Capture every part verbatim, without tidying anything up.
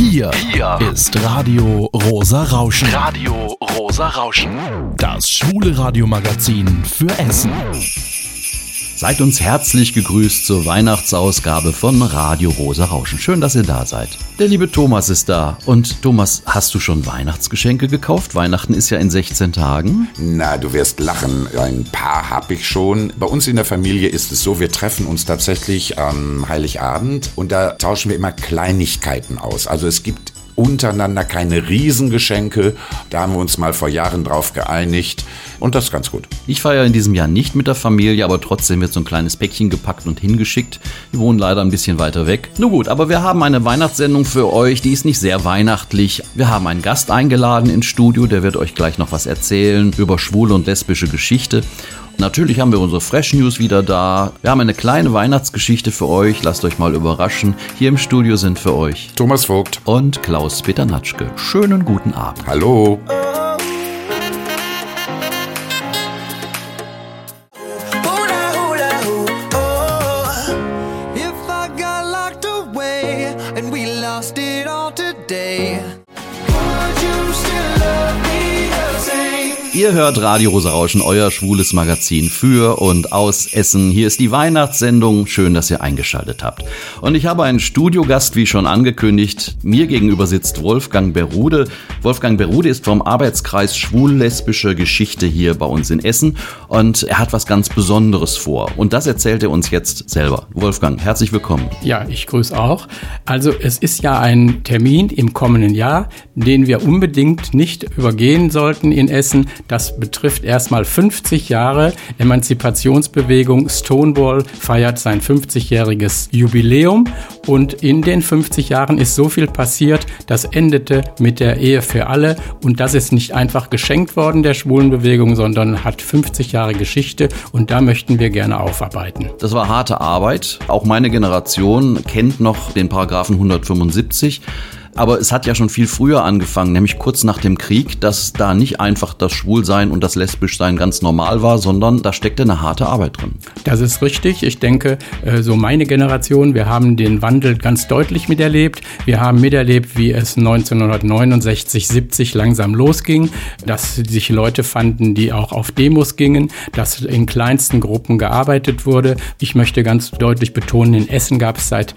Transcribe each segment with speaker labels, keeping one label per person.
Speaker 1: Hier, Hier ist Radio Rosa Rauschen.
Speaker 2: Radio Rosa Rauschen.
Speaker 1: Das schwule Radiomagazin für Essen.
Speaker 3: Seid uns herzlich gegrüßt zur Weihnachtsausgabe von Radio Rosa Rauschen. Schön, dass ihr da seid. Der liebe Thomas ist da. Und Thomas, hast du schon Weihnachtsgeschenke gekauft? Weihnachten ist ja in sechzehn Tagen.
Speaker 4: Na, du wirst lachen. Ein paar habe ich schon. Bei uns in der Familie ist es so, wir treffen uns tatsächlich am Heiligabend und da tauschen wir immer Kleinigkeiten aus. Also es gibt untereinander keine Riesengeschenke. Da haben wir uns mal vor Jahren drauf geeinigt und das ist ganz gut.
Speaker 3: Ich feiere in diesem Jahr nicht mit der Familie, aber trotzdem wird so ein kleines Päckchen gepackt und hingeschickt. Wir wohnen leider ein bisschen weiter weg. Nun gut, aber wir haben eine Weihnachtssendung für euch, die ist nicht sehr weihnachtlich. Wir haben einen Gast eingeladen ins Studio, der wird euch gleich noch was erzählen über schwule und lesbische Geschichte. Natürlich haben wir unsere Fresh News wieder da. Wir haben eine kleine Weihnachtsgeschichte für euch. Lasst euch mal überraschen. Hier im Studio sind für euch
Speaker 4: Thomas Vogt
Speaker 3: und Klaus-Peter Natschke. Schönen guten Abend.
Speaker 4: Hallo.
Speaker 3: Ihr hört Radio Rosa Rauschen, euer schwules Magazin für und aus Essen. Hier ist die Weihnachtssendung. Schön, dass ihr eingeschaltet habt. Und ich habe einen Studiogast, wie schon angekündigt. Mir gegenüber sitzt Wolfgang Berude. Wolfgang Berude ist vom Arbeitskreis Schwul-Lesbische Geschichte hier bei uns in Essen. Und er hat was ganz Besonderes vor. Und das erzählt er uns jetzt selber. Wolfgang, herzlich willkommen.
Speaker 5: Ja, ich grüße auch. Also es ist ja ein Termin im kommenden Jahr, den wir unbedingt nicht übergehen sollten in Essen. Das betrifft erstmal fünfzig Jahre. Emanzipationsbewegung Stonewall feiert sein fünfzigjähriges Jubiläum. Und in den fünfzig Jahren ist so viel passiert, das endete mit der Ehe für alle. Und das ist nicht einfach geschenkt worden der Schwulenbewegung, sondern hat fünfzig Jahre Geschichte. Und da möchten wir gerne aufarbeiten.
Speaker 3: Das war harte Arbeit. Auch meine Generation kennt noch den Paragraphen hundertfünfundsiebzig. Aber es hat ja schon viel früher angefangen, nämlich kurz nach dem Krieg, dass da nicht einfach das Schwulsein und das Lesbischsein ganz normal war, sondern da steckte eine harte Arbeit drin.
Speaker 5: Das ist richtig. Ich denke, so meine Generation, wir haben den Wandel ganz deutlich miterlebt. Wir haben miterlebt, wie es neunzehnhundertneunundsechzig, siebzig langsam losging, dass sich Leute fanden, die auch auf Demos gingen, dass in kleinsten Gruppen gearbeitet wurde. Ich möchte ganz deutlich betonen, in Essen gab es seit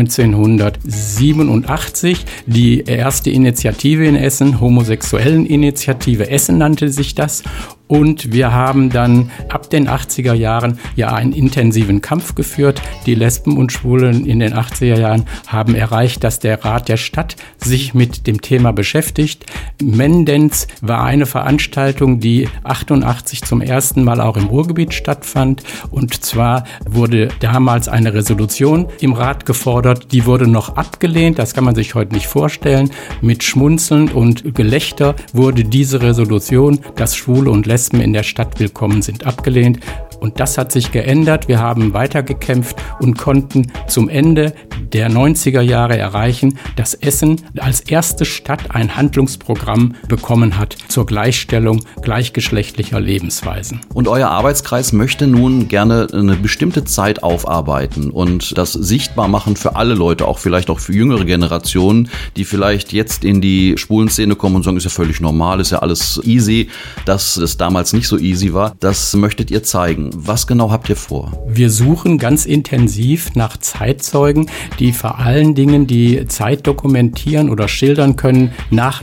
Speaker 5: neunzehnhundertsiebenundachtzig die erste Initiative in Essen, Homosexuellen-Initiative Essen nannte sich das. Und wir haben dann ab den achtziger Jahren ja einen intensiven Kampf geführt. Die Lesben und Schwulen in den achtziger Jahren haben erreicht, dass der Rat der Stadt sich mit dem Thema beschäftigt. Mendenz war eine Veranstaltung, die achtundachtzig zum ersten Mal auch im Ruhrgebiet stattfand. Und zwar wurde damals eine Resolution im Rat gefordert. Die wurde noch abgelehnt. Das kann man sich heute nicht vorstellen. Mit Schmunzeln und Gelächter wurde diese Resolution, dass Schwule und Lesben in der Stadt willkommen sind, abgelehnt. Und das hat sich geändert. Wir haben weitergekämpft und konnten zum Ende der neunziger Jahre erreichen, dass Essen als erste Stadt ein Handlungsprogramm bekommen hat zur Gleichstellung gleichgeschlechtlicher Lebensweisen.
Speaker 3: Und euer Arbeitskreis möchte nun gerne eine bestimmte Zeit aufarbeiten und das sichtbar machen für alle Leute, auch vielleicht auch für jüngere Generationen, die vielleicht jetzt in die schwulen Szene kommen und sagen, ist ja völlig normal, ist ja alles easy, dass es damals nicht so easy war. Das möchtet ihr zeigen. Was genau habt ihr vor?
Speaker 5: Wir suchen ganz intensiv nach Zeitzeugen, die vor allen Dingen die Zeit dokumentieren oder schildern können nach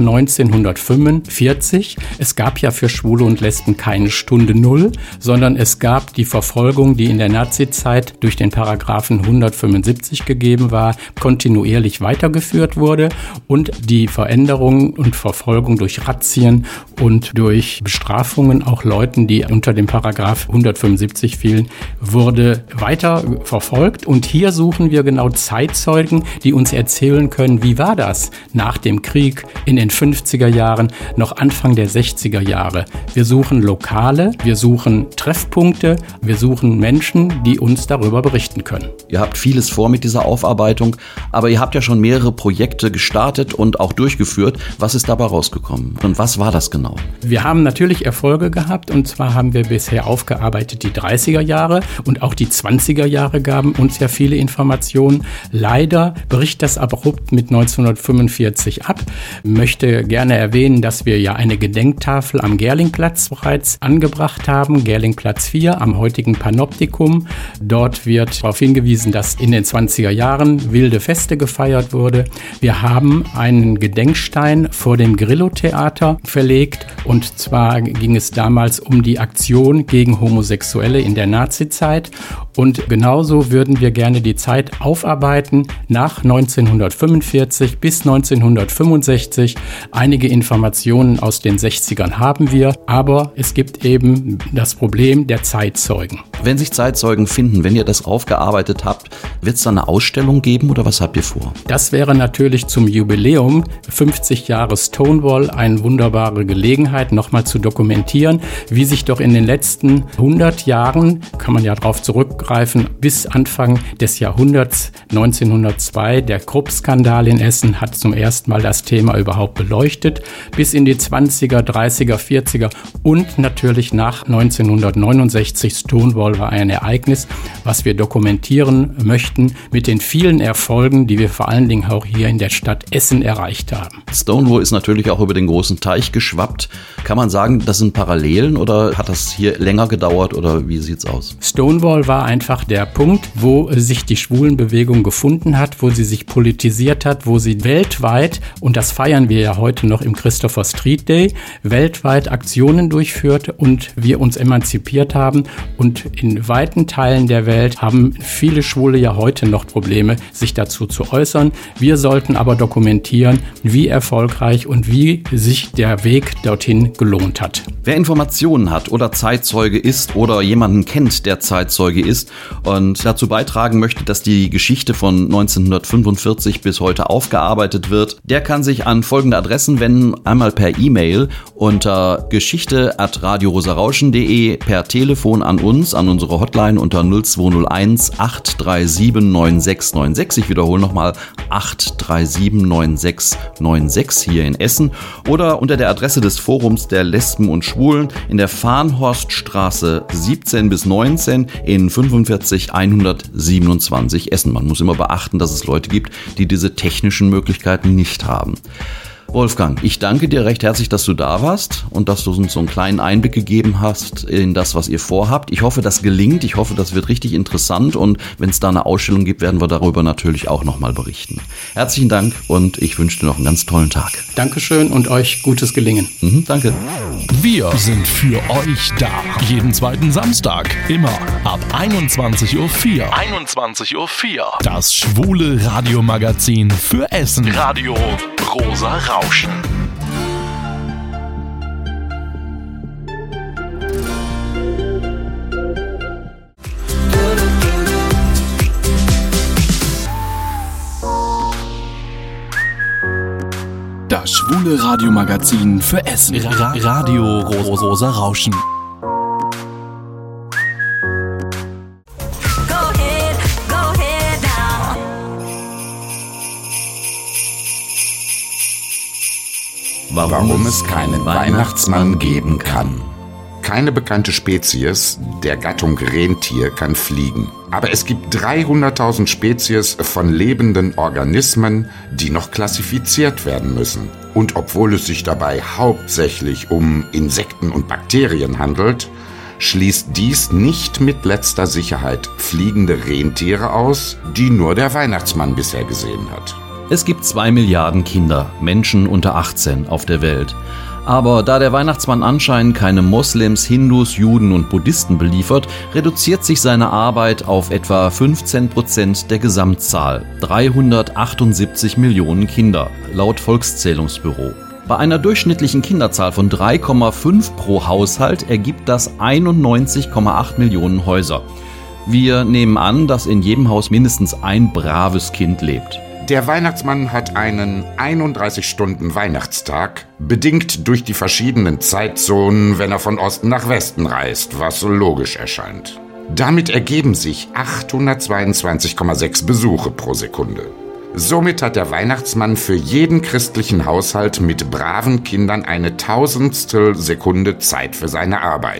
Speaker 5: neunzehnhundertfünfundvierzig. Es gab ja für Schwule und Lesben keine Stunde Null, sondern es gab die Verfolgung, die in der Nazizeit durch den Paragraphen hundertfünfundsiebzig gegeben war, kontinuierlich weitergeführt wurde und die Veränderung und Verfolgung durch Razzien und durch Bestrafungen auch Leuten, die unter dem Paragraph hundertfünfundsiebzig fielen, wurde weiter verfolgt. Und hier suchen wir genau Zeitzeugen, die uns erzählen können, wie war das nach dem Krieg in den fünfziger Jahren, noch Anfang der sechziger Jahre. Wir suchen Lokale, wir suchen Treffpunkte, wir suchen Menschen, die uns darüber berichten können.
Speaker 3: Ihr habt vieles vor mit dieser Aufarbeitung, aber ihr habt ja schon mehrere Projekte gestartet und auch durchgeführt. Was ist dabei rausgekommen und was war das genau?
Speaker 5: Wir haben natürlich Erfolge gehabt und zwar haben wir bisher aufgearbeitet sind die dreißiger Jahre und auch die zwanziger Jahre gaben uns ja viele Informationen. Leider bricht das abrupt mit neunzehnhundertfünfundvierzig ab. Ich möchte gerne erwähnen, dass wir ja eine Gedenktafel am Gerlingplatz bereits angebracht haben, Gerlingplatz vier am heutigen Panoptikum. Dort wird darauf hingewiesen, dass in den zwanziger Jahren wilde Feste gefeiert wurde. Wir haben einen Gedenkstein vor dem Grillo-Theater verlegt und zwar ging es damals um die Aktion gegen Homosexuelle in der Nazizeit und genauso würden wir gerne die Zeit aufarbeiten nach neunzehnhundertfünfundvierzig bis neunzehnhundertfünfundsechzig. Einige Informationen aus den sechzigern haben wir, aber es gibt eben das Problem der Zeitzeugen.
Speaker 3: Wenn sich Zeitzeugen finden, wenn ihr das aufgearbeitet habt, wird es da eine Ausstellung geben oder was habt ihr vor?
Speaker 5: Das wäre natürlich zum Jubiläum fünfzig Jahre Stonewall eine wunderbare Gelegenheit, nochmal zu dokumentieren, wie sich doch in den letzten hundert Jahren, kann man ja darauf zurückgreifen, bis Anfang des Jahrhunderts neunzehnhundertzwei, der Krupp-Skandal in Essen hat zum ersten Mal das Thema überhaupt beleuchtet, bis in die zwanziger, dreißiger, vierziger und natürlich nach neunzehnhundertneunundsechzig. Stonewall war ein Ereignis, was wir dokumentieren möchten mit den vielen Erfolgen, die wir vor allen Dingen auch hier in der Stadt Essen erreicht haben.
Speaker 3: Stonewall ist natürlich auch über den großen Teich geschwappt. Kann man sagen, das sind Parallelen oder hat das hier länger gedauert oder wie sieht's aus?
Speaker 5: Stonewall war einfach der Punkt, wo sich die Schwulenbewegung gefunden hat, wo sie sich politisiert hat, wo sie weltweit, und das feiern wir ja heute noch im Christopher Street Day, weltweit Aktionen durchführt und wir uns emanzipiert haben. Und in weiten Teilen der Welt haben viele Schwule ja heute noch Probleme, sich dazu zu äußern. Wir sollten aber dokumentieren, wie erfolgreich und wie sich der Weg dorthin gelohnt hat.
Speaker 3: Wer Informationen hat oder Zeitzeuge ist oder jemanden kennt, der Zeitzeuge ist und dazu beitragen möchte, dass die Geschichte von neunzehnhundertfünfundvierzig bis heute aufgearbeitet wird, der kann sich an folgende Adressen wenden. Einmal per E-Mail unter geschichte at radio rosa rauschen punkt de, per Telefon an uns, an unsere Hotline unter null zwei null eins acht drei sieben neun sechs neun sechs. Ich wiederhole nochmal acht drei sieben neun sechs neun sechs hier in Essen oder unter der Adresse des Forums der Lesben und Schwulen in der Farnhorststraße siebzehn bis neunzehn in fünfundvierzig hundertsiebenundzwanzig Essen. Man muss immer beachten, dass es Leute gibt, die diese technischen Möglichkeiten nicht haben. Wolfgang, ich danke dir recht herzlich, dass du da warst und dass du uns so einen kleinen Einblick gegeben hast in das, was ihr vorhabt. Ich hoffe, das gelingt. Ich hoffe, das wird richtig interessant und wenn es da eine Ausstellung gibt, werden wir darüber natürlich auch nochmal berichten. Herzlichen Dank und ich wünsche dir noch einen ganz tollen Tag.
Speaker 5: Dankeschön und euch gutes Gelingen.
Speaker 3: Mhm, danke.
Speaker 1: Wir sind für euch da. Jeden zweiten Samstag. Immer ab einundzwanzig Uhr vier.
Speaker 2: einundzwanzig Uhr vier.
Speaker 1: Das schwule Radiomagazin für Essen.
Speaker 2: Radio Rosa Rauschen.
Speaker 1: Das schwule Radiomagazin für Essen. Ra- Radio Rosa, Rosa Rauschen.
Speaker 4: Warum es keinen Weihnachtsmann geben kann. Keine bekannte Spezies der Gattung Rentier kann fliegen. Aber es gibt dreihunderttausend Spezies von lebenden Organismen, die noch klassifiziert werden müssen. Und obwohl es sich dabei hauptsächlich um Insekten und Bakterien handelt, schließt dies nicht mit letzter Sicherheit fliegende Rentiere aus, die nur der Weihnachtsmann bisher gesehen hat.
Speaker 3: Es gibt zwei Milliarden Kinder, Menschen unter achtzehn auf der Welt. Aber da der Weihnachtsmann anscheinend keine Moslems, Hindus, Juden und Buddhisten beliefert, reduziert sich seine Arbeit auf etwa fünfzehn Prozent der Gesamtzahl, dreihundertachtundsiebzig Millionen Kinder, laut Volkszählungsbüro. Bei einer durchschnittlichen Kinderzahl von drei Komma fünf pro Haushalt ergibt das einundneunzig Komma acht Millionen Häuser. Wir nehmen an, dass in jedem Haus mindestens ein braves Kind lebt.
Speaker 4: Der Weihnachtsmann hat einen einunddreißig Stunden Weihnachtstag, bedingt durch die verschiedenen Zeitzonen, wenn er von Osten nach Westen reist, was logisch erscheint. Damit ergeben sich achthundertzweiundzwanzig Komma sechs Besuche pro Sekunde. Somit hat der Weihnachtsmann für jeden christlichen Haushalt mit braven Kindern eine Tausendstel Sekunde Zeit für seine Arbeit.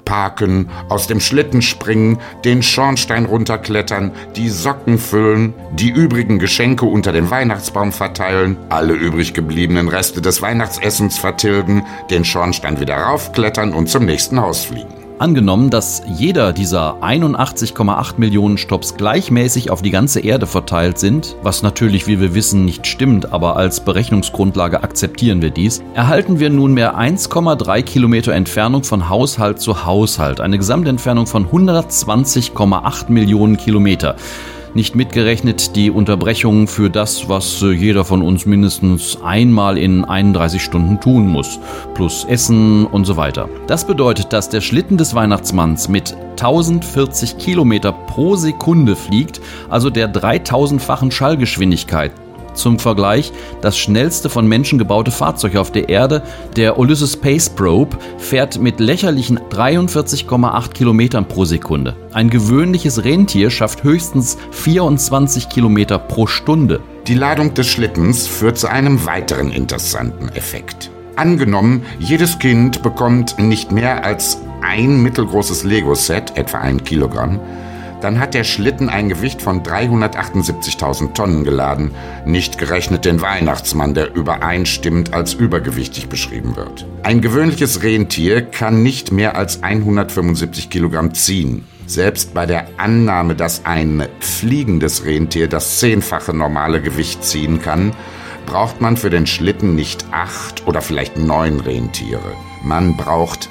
Speaker 4: parken, aus dem Schlitten springen, den Schornstein runterklettern, die Socken füllen, die übrigen Geschenke unter dem Weihnachtsbaum verteilen, alle übrig gebliebenen Reste des Weihnachtsessens vertilgen, den Schornstein wieder raufklettern und zum nächsten Haus fliegen.
Speaker 3: Angenommen, dass jeder dieser einundachtzig Komma acht Millionen Stopps gleichmäßig auf die ganze Erde verteilt sind, was natürlich, wie wir wissen, nicht stimmt, aber als Berechnungsgrundlage akzeptieren wir dies, erhalten wir nunmehr eins Komma drei Kilometer Entfernung von Haushalt zu Haushalt, eine Gesamtentfernung von hundertzwanzig Komma acht Millionen Kilometer. Nicht mitgerechnet die Unterbrechungen für das, was jeder von uns mindestens einmal in einunddreißig Stunden tun muss, plus Essen und so weiter. Das bedeutet, dass der Schlitten des Weihnachtsmanns mit tausendvierzig Kilometer pro Sekunde fliegt, also der dreitausendfachen Schallgeschwindigkeit. Zum Vergleich, das schnellste von Menschen gebaute Fahrzeug auf der Erde, der Ulysses Space Probe, fährt mit lächerlichen dreiundvierzig Komma acht Kilometern pro Sekunde. Ein gewöhnliches Rentier schafft höchstens vierundzwanzig Kilometer pro Stunde.
Speaker 4: Die Ladung des Schlittens führt zu einem weiteren interessanten Effekt. Angenommen, jedes Kind bekommt nicht mehr als ein mittelgroßes Lego-Set, etwa ein Kilogramm, dann hat der Schlitten ein Gewicht von dreihundertachtundsiebzigtausend Tonnen geladen, nicht gerechnet den Weihnachtsmann, der übereinstimmend als übergewichtig beschrieben wird. Ein gewöhnliches Rentier kann nicht mehr als hundertfünfundsiebzig Kilogramm ziehen. Selbst bei der Annahme, dass ein fliegendes Rentier das zehnfache normale Gewicht ziehen kann, braucht man für den Schlitten nicht acht oder vielleicht neun Rentiere. Man braucht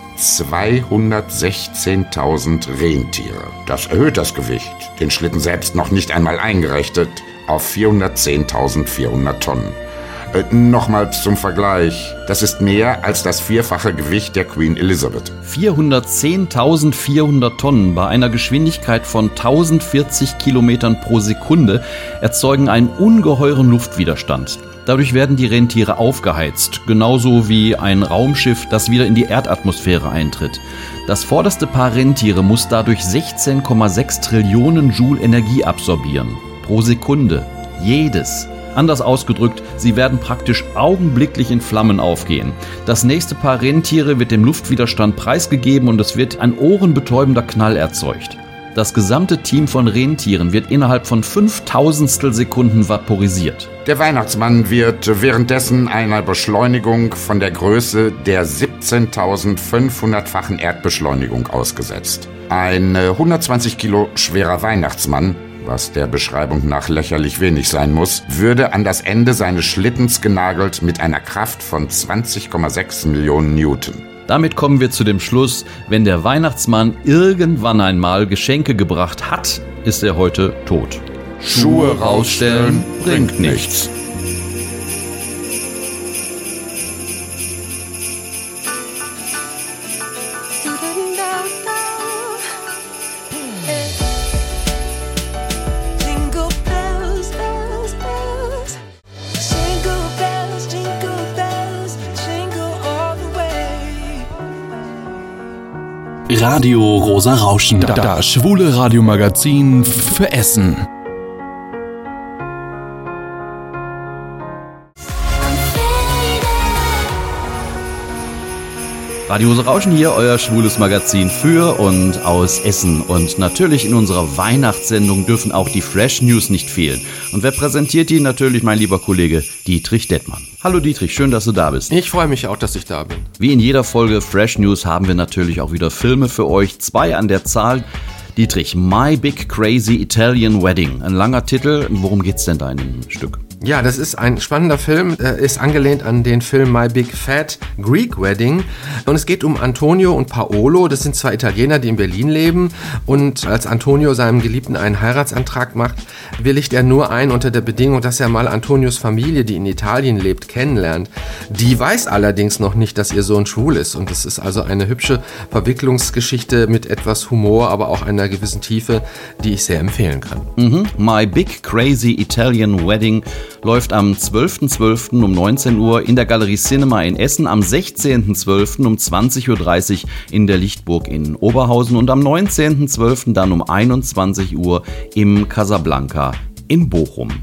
Speaker 4: zweihundertsechzehntausend Rentiere. Das erhöht das Gewicht, den Schlitten selbst noch nicht einmal eingerechnet, auf vierhundertzehntausendvierhundert Tonnen. Äh, Nochmals zum Vergleich, das ist mehr als das vierfache Gewicht der Queen Elizabeth.
Speaker 3: vierhundertzehntausendvierhundert Tonnen bei einer Geschwindigkeit von tausendvierzig Kilometern pro Sekunde erzeugen einen ungeheuren Luftwiderstand. Dadurch werden die Rentiere aufgeheizt, genauso wie ein Raumschiff, das wieder in die Erdatmosphäre eintritt. Das vorderste Paar Rentiere muss dadurch sechzehn Komma sechs Trillionen Joule Energie absorbieren. Pro Sekunde. Jedes. Anders ausgedrückt, sie werden praktisch augenblicklich in Flammen aufgehen. Das nächste Paar Rentiere wird dem Luftwiderstand preisgegeben und es wird ein ohrenbetäubender Knall erzeugt. Das gesamte Team von Rentieren wird innerhalb von fünftausendstel Sekunden vaporisiert.
Speaker 4: Der Weihnachtsmann wird währenddessen einer Beschleunigung von der Größe der siebzehntausendfünfhundertfachen Erdbeschleunigung ausgesetzt. Ein hundertzwanzig Kilo schwerer Weihnachtsmann, was der Beschreibung nach lächerlich wenig sein muss, würde an das Ende seines Schlittens genagelt mit einer Kraft von zwanzig Komma sechs Millionen Newton.
Speaker 3: Damit kommen wir zu dem Schluss, wenn der Weihnachtsmann irgendwann einmal Geschenke gebracht hat, ist er heute tot.
Speaker 4: Schuhe rausstellen bringt nichts.
Speaker 1: Radio Rosa Rauschen, das schwule Radiomagazin für Essen.
Speaker 3: Radio Rosa Rauschen hier, euer schwules Magazin für und aus Essen. Und natürlich in unserer Weihnachtssendung dürfen auch die Fresh News nicht fehlen. Und wer präsentiert die? Natürlich mein lieber Kollege Dietrich Dettmann. Hallo Dietrich, schön, dass du da bist.
Speaker 6: Ich freue mich auch, dass ich da bin.
Speaker 3: Wie in jeder Folge Fresh News haben wir natürlich auch wieder Filme für euch. Zwei an der Zahl. Dietrich, My Big Crazy Italian Wedding. Ein langer Titel. Worum geht's denn da in dem Stück?
Speaker 6: Ja, das ist ein spannender Film, äh, ist angelehnt an den Film My Big Fat Greek Wedding und es geht um Antonio und Paolo, das sind zwei Italiener, die in Berlin leben und als Antonio seinem Geliebten einen Heiratsantrag macht, willigt er nur ein unter der Bedingung, dass er mal Antonios Familie, die in Italien lebt, kennenlernt. Die weiß allerdings noch nicht, dass ihr Sohn schwul ist und es ist also eine hübsche Verwicklungsgeschichte mit etwas Humor, aber auch einer gewissen Tiefe, die ich sehr empfehlen kann.
Speaker 3: Mhm. My Big Crazy Italian Wedding läuft am zwölften zwölften um neunzehn Uhr in der Galerie Cinema in Essen, am sechzehnten zwölften um zwanzig Uhr dreißig in der Lichtburg in Oberhausen und am neunzehnten zwölften dann um einundzwanzig Uhr im Casablanca in Bochum.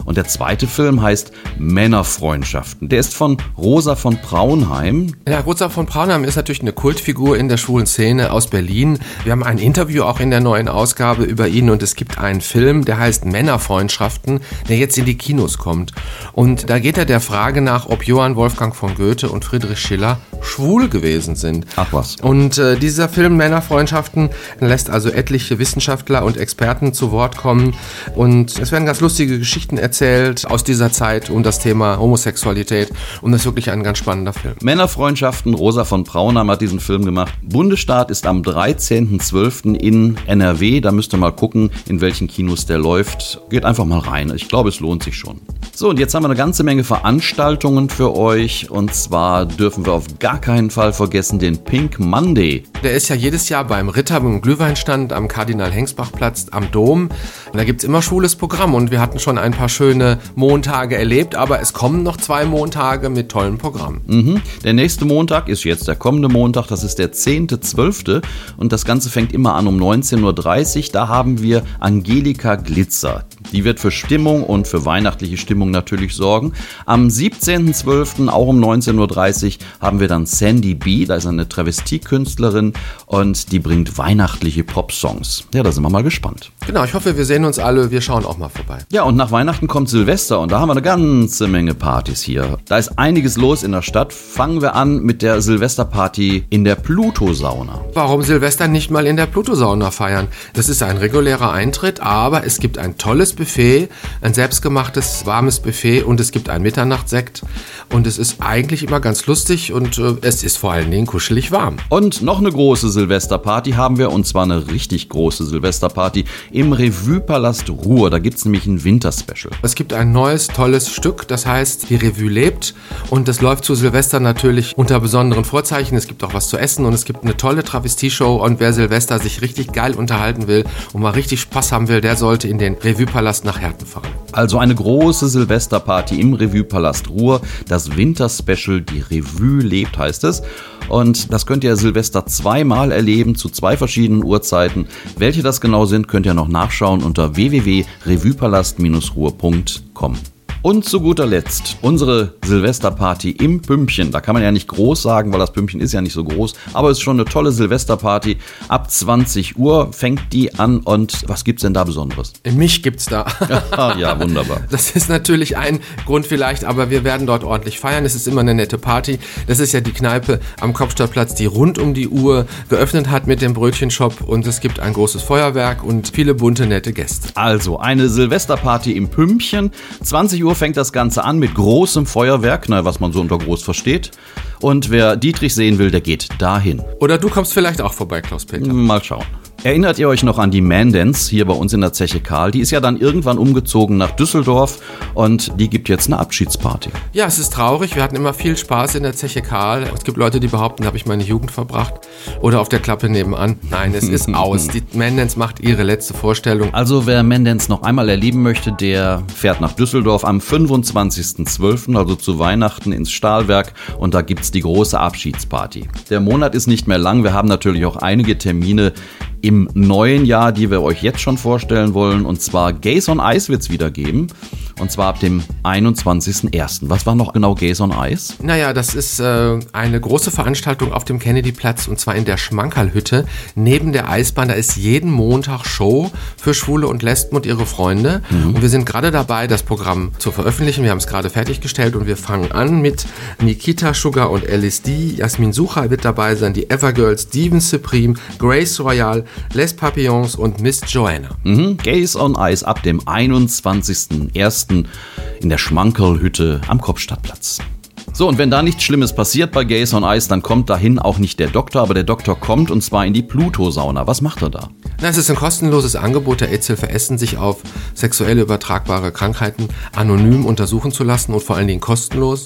Speaker 3: Und der zweite Film heißt Männerfreundschaften. Der ist von Rosa von Braunheim.
Speaker 6: Ja, Rosa von Braunheim ist natürlich eine Kultfigur in der schwulen Szene aus Berlin. Wir haben ein Interview auch in der neuen Ausgabe über ihn und es gibt einen Film, der heißt Männerfreundschaften, der jetzt in die Kinos kommt. Und da geht er der Frage nach, ob Johann Wolfgang von Goethe und Friedrich Schiller schwul gewesen sind.
Speaker 3: Ach was.
Speaker 6: Und äh, dieser Film Männerfreundschaften lässt also etliche Wissenschaftler und Experten zu Wort kommen und es werden ganz lustige Geschichten erzählt aus dieser Zeit um das Thema Homosexualität und das ist wirklich ein ganz spannender Film.
Speaker 3: Männerfreundschaften, Rosa von Braunheim hat diesen Film gemacht. Bundesstart ist am dreizehnten zwölften in N R W, da müsst ihr mal gucken, in welchen Kinos der läuft. Geht einfach mal rein, ich glaube, es lohnt sich schon. So, und jetzt haben wir eine ganze Menge Veranstaltungen für euch und zwar dürfen wir auf gar keinen Fall vergessen den Pink Monday.
Speaker 6: Der ist ja jedes Jahr beim Ritter beim Glühweinstand am Kardinal-Hengsbach-Platz am Dom. Und da gibt's immer schwules Programm und wir hatten schon ein paar schöne Montage erlebt, aber es kommen noch zwei Montage mit tollen Programmen.
Speaker 3: Mhm. Der nächste Montag ist jetzt der kommende Montag, das ist der zehnte zwölfte und das Ganze fängt immer an um neunzehn Uhr dreißig. Da haben wir Angelika Glitzer. Die wird für Stimmung und für weihnachtliche Stimmung natürlich sorgen. Am siebzehnten zwölften auch um neunzehn Uhr dreißig haben wir dann Sandy B, da ist eine Travestiekünstlerin und die bringt weihnachtliche Popsongs. Ja, da sind wir mal gespannt.
Speaker 6: Genau, ich hoffe, wir sehen uns alle, wir schauen auch mal vorbei.
Speaker 3: Ja, und nach Weihnachten kommt Silvester und da haben wir eine ganze Menge Partys hier. Da ist einiges los in der Stadt. Fangen wir an mit der Silvesterparty in der Pluto-Sauna.
Speaker 6: Warum Silvester nicht mal in der Pluto-Sauna feiern? Das ist ein regulärer Eintritt, aber es gibt ein tolles Buffet, ein selbstgemachtes, warmes Buffet und es gibt einen Mitternachtssekt und es ist eigentlich immer ganz lustig und äh, es ist vor allen Dingen kuschelig warm.
Speaker 3: Und noch eine große Silvesterparty haben wir und zwar eine richtig große Silvesterparty im Revue-Palast Ruhr. Da gibt es nämlich ein Winterspecial.
Speaker 6: Es gibt ein neues, tolles Stück, das heißt Die Revue lebt und das läuft zu Silvester natürlich unter besonderen Vorzeichen. Es gibt auch was zu essen und es gibt eine tolle Travestie-Show und wer Silvester sich richtig geil unterhalten will und mal richtig Spaß haben will, der sollte in den Revue-Palast nach Herten fahren.
Speaker 3: Also eine große Silvesterparty im Revue-Palast Ruhr. Das Winterspecial Die Revue lebt heißt es. Und das könnt ihr Silvester zweimal erleben, zu zwei verschiedenen Uhrzeiten. Welche das genau sind, könnt ihr noch nachschauen unter w w w punkt revuepalast Bindestrich ruhr punkt com. Und zu guter Letzt unsere Silvesterparty im Pümpchen. Da kann man ja nicht groß sagen, weil das Pümpchen ist ja nicht so groß. Aber es ist schon eine tolle Silvesterparty. Ab zwanzig Uhr fängt die an. Und was gibt's denn da Besonderes?
Speaker 6: Mich gibt's da.
Speaker 3: Ja, wunderbar.
Speaker 6: Das ist natürlich ein Grund vielleicht, aber wir werden dort ordentlich feiern. Es ist immer eine nette Party. Das ist ja die Kneipe am Kopstadtplatz, die rund um die Uhr geöffnet hat mit dem Brötchenshop. Und es gibt ein großes Feuerwerk und viele bunte, nette Gäste.
Speaker 3: Also eine Silvesterparty im Pümpchen. zwanzig Uhr fängt das Ganze an mit großem Feuerwerk, na, was man so unter groß versteht. Und wer Dietrich sehen will, der geht dahin.
Speaker 6: Oder du kommst vielleicht auch vorbei, Klaus-Peter.
Speaker 3: Mal schauen. Erinnert ihr euch noch an die Man-Dance hier bei uns in der Zeche Karl? Die ist ja dann irgendwann umgezogen nach Düsseldorf und die gibt jetzt eine Abschiedsparty.
Speaker 6: Ja, es ist traurig. Wir hatten immer viel Spaß in der Zeche Karl. Es gibt Leute, die behaupten, da habe ich meine Jugend verbracht. Oder auf der Klappe nebenan. Nein, es ist aus. Die Man-Dance macht ihre letzte Vorstellung.
Speaker 3: Also wer Man-Dance noch einmal erleben möchte, der fährt nach Düsseldorf am fünfundzwanzigsten zwölften, also zu Weihnachten ins Stahlwerk und da gibt's die große Abschiedsparty. Der Monat ist nicht mehr lang. Wir haben natürlich auch einige Termine im neuen Jahr, die wir euch jetzt schon vorstellen wollen. Und zwar Gays on Ice wird es wieder geben. Und zwar ab dem einundzwanzigsten ersten Was war noch genau Gays on Ice?
Speaker 6: Naja, das ist äh, eine große Veranstaltung auf dem Kennedy-Platz und zwar in der Schmankerlhütte neben der Eisbahn. Da ist jeden Montag Show für Schwule und Lesben und ihre Freunde. Mhm. Und wir sind gerade dabei, das Programm zu veröffentlichen. Wir haben es gerade fertiggestellt und wir fangen an mit Nikita Sugar und L S D. Jasmin Sucher wird dabei sein, die Evergirls, Steven Supreme, Grace Royale, Les Papillons und Miss Joanna.
Speaker 3: Mhm. Gays on Ice ab dem einundzwanzigsten ersten in der Schmankerlhütte am Kopstadtplatz. So, und wenn da nichts Schlimmes passiert bei Gays on Ice, dann kommt dahin auch nicht der Doktor, aber der Doktor kommt und zwar in die Pluto-Sauna. Was macht er da?
Speaker 6: Na, es ist ein kostenloses Angebot der AIDS-Hilfe Essen, sich auf sexuell übertragbare Krankheiten anonym untersuchen zu lassen und vor allen Dingen kostenlos.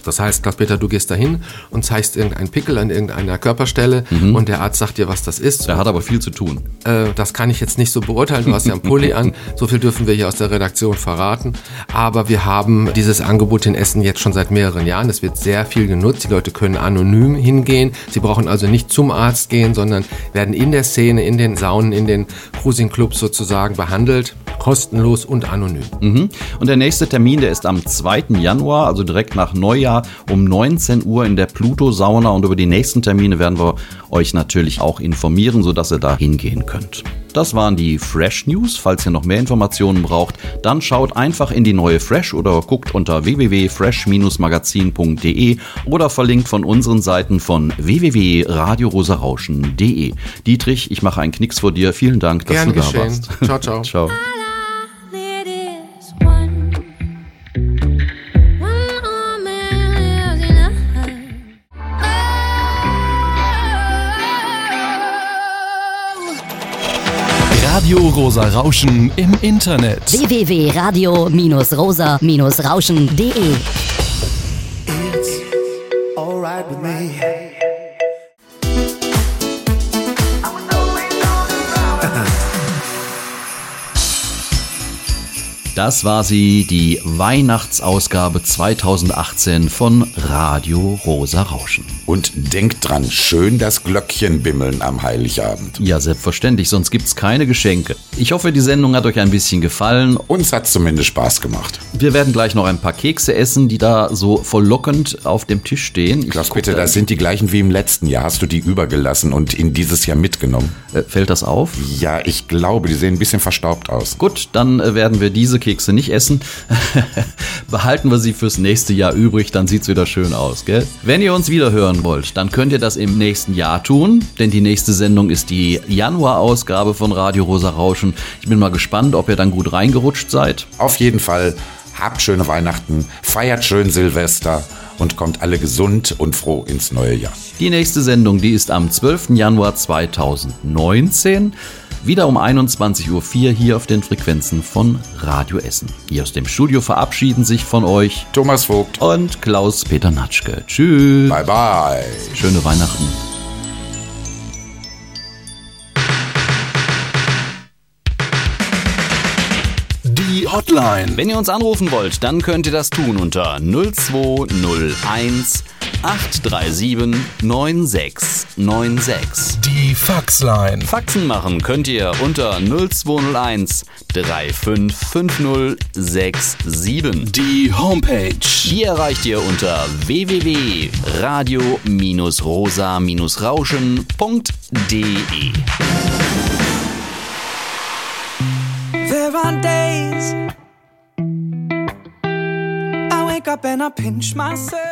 Speaker 6: Das heißt, Klaus-Peter, du gehst dahin und zeigst irgendeinen Pickel an irgendeiner Körperstelle mhm. und der Arzt sagt dir, was das ist.
Speaker 3: Der hat aber viel zu tun.
Speaker 6: Äh, das kann ich jetzt nicht so beurteilen. Du hast ja einen Pulli an. So viel dürfen wir hier aus der Redaktion verraten. Aber wir haben dieses Angebot in Essen jetzt schon seit mehreren Jahren. Es wird sehr viel genutzt. Die Leute können anonym hingehen. Sie brauchen also nicht zum Arzt gehen, sondern werden in der Szene, in den Saunen, in den Cruising-Clubs sozusagen behandelt. Kostenlos und anonym.
Speaker 3: Mhm. Und der nächste Termin, der ist am zweiten Januar, also direkt nach Neujahr um neunzehn Uhr in der Pluto-Sauna. Und über die nächsten Termine werden wir euch natürlich auch informieren, sodass ihr da hingehen könnt. Das waren die Fresh News. Falls ihr noch mehr Informationen braucht, dann schaut einfach in die neue Fresh oder guckt unter w w w punkt fresh Bindestrich magazin punkt d e oder verlinkt von unseren Seiten von w w w punkt radio rosa rauschen punkt d e. Dietrich, ich mache einen Knicks vor dir. Vielen Dank, dass
Speaker 6: Gern
Speaker 3: du
Speaker 6: geschehen.
Speaker 3: da warst.
Speaker 6: Ciao, ciao.
Speaker 3: Ciao.
Speaker 1: Radio Rosa Rauschen im Internet.
Speaker 7: w w w punkt radio rosa rauschen punkt d e.
Speaker 8: It's alright with me.
Speaker 3: Das war sie, die Weihnachtsausgabe zweitausendachtzehn von Radio Rosa Rauschen.
Speaker 4: Und denkt dran, schön das Glöckchen bimmeln am Heiligabend.
Speaker 3: Ja, selbstverständlich, sonst gibt's keine Geschenke. Ich hoffe, die Sendung hat euch ein bisschen gefallen.
Speaker 4: Uns hat zumindest Spaß gemacht.
Speaker 3: Wir werden gleich noch ein paar Kekse essen, die da so verlockend auf dem Tisch stehen.
Speaker 4: Klaus, bitte, das sind die gleichen wie im letzten Jahr. Hast du die übergelassen und in dieses Jahr mitgenommen?
Speaker 3: Äh, fällt das auf?
Speaker 4: Ja, ich glaube, die sehen ein bisschen verstaubt aus.
Speaker 3: Gut, dann äh, werden wir diese Kekse nicht essen. Behalten wir sie fürs nächste Jahr übrig, dann sieht's wieder schön aus, gell? Wenn ihr uns wieder hören wollt, dann könnt ihr das im nächsten Jahr tun, denn die nächste Sendung ist die Januar-Ausgabe von Radio Rosa Rauschen. Ich bin mal gespannt, ob ihr dann gut reingerutscht seid.
Speaker 4: Auf jeden Fall, habt schöne Weihnachten, feiert schön Silvester und kommt alle gesund und froh ins neue Jahr.
Speaker 3: Die nächste Sendung, die ist am zwölften Januar zweitausendneunzehn. Wieder um einundzwanzig Uhr vier hier auf den Frequenzen von Radio Essen. Hier aus dem Studio verabschieden sich von euch
Speaker 4: Thomas Vogt
Speaker 3: und Klaus-Peter Natschke. Tschüss.
Speaker 4: Bye bye.
Speaker 3: Schöne Weihnachten.
Speaker 1: Die Hotline.
Speaker 3: Wenn ihr uns anrufen wollt, dann könnt ihr das tun unter null zwei null eins acht drei sieben neun sechs neun sechs.
Speaker 1: Die Faxline.
Speaker 3: Faxen machen könnt ihr unter null zwei null eins drei fünf fünf null sechs sieben.
Speaker 1: Die Homepage.
Speaker 3: Die erreicht ihr unter w w w punkt radio rosa rauschen punkt d e.
Speaker 9: There are days I wake up and I pinch myself.